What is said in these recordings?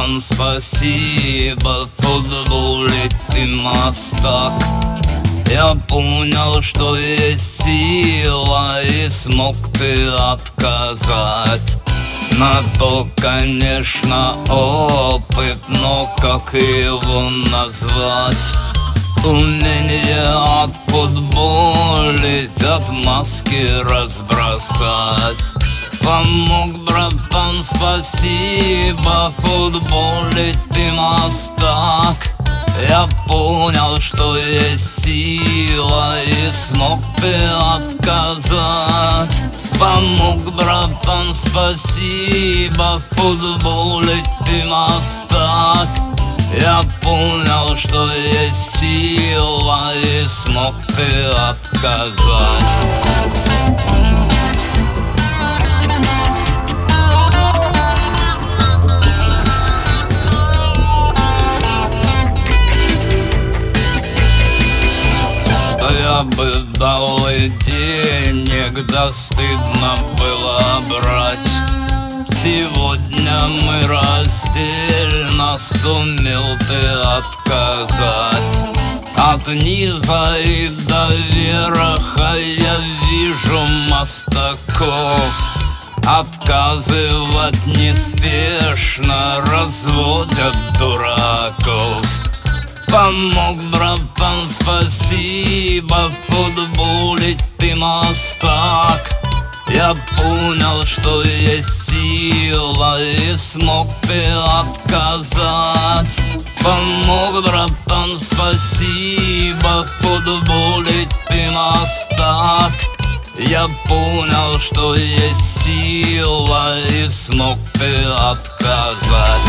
братан, спасибо, в футболе ты мастак. Я понял, что есть сила, и смог ты отказать. На то, конечно, опыт, но как его назвать? Умение отфутболить, отмазки разбросать. Помог, братан, спасибо, в футболе ты мастак. Я понял, что есть сила, и смог ты отказать. Помог, братан, спасибо, в футболе ты мастак. Я понял, что есть сила, и смог ты отказать. Я бы дал и денег, да стыдно было брать. Сегодня мы раздельно, сумел ты отказать. От низа и до верха я вижу мастаков. Отказывать неспешно, разводят дураков. Помог, братан, спасибо, в футболе ты мастак. Я понял, что есть сила, и смог ты отказать. Помог, братан, спасибо, в футболе ты мастак. Я понял, что есть сила, и смог ты отказать.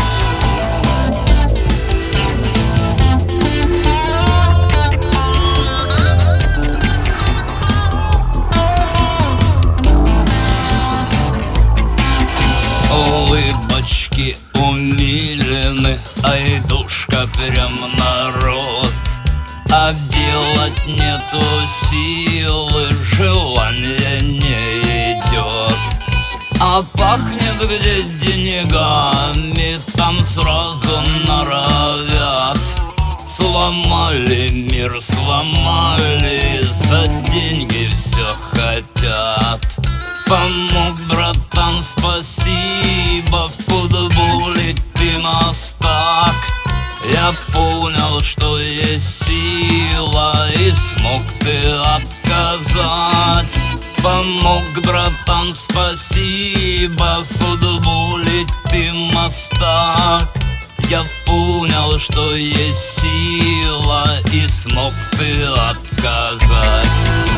Улыбочки умилены, ай, душка прям народ. А делать нету силы, желание не идет. А пахнет где деньгами, там сразу норовят. Сломали мир, сломали, за деньги все хотят. Помог, братан, спасибо, в футболе ты мастак. Я понял, что есть сила, и смог ты отказать. Помог, братан, спасибо, в футболе ты мастак. Я понял, что есть сила, и смог ты отказать.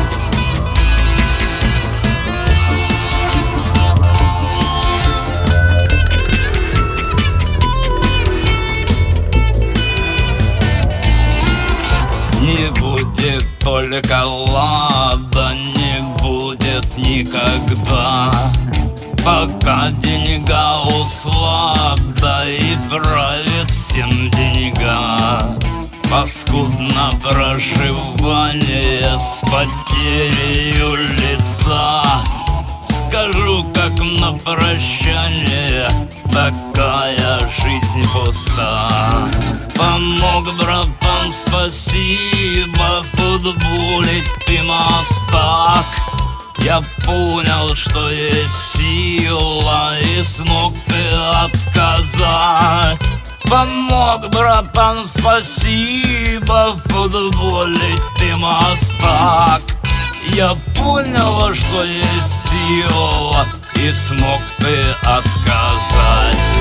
Не будет только лада, не будет никогда, пока деньга услада и правит всем деньга. Паскудно проживание с потерею лица. Скажу, как на прощание, такая жизнь пуста. Помог, братан, спасибо, в футболе ты мастак. Я понял, что есть сила, и смог ты отказать. Помог, братан, спасибо, в футболе ты мастак. Я понял, что есть сила, и смог ты отказать.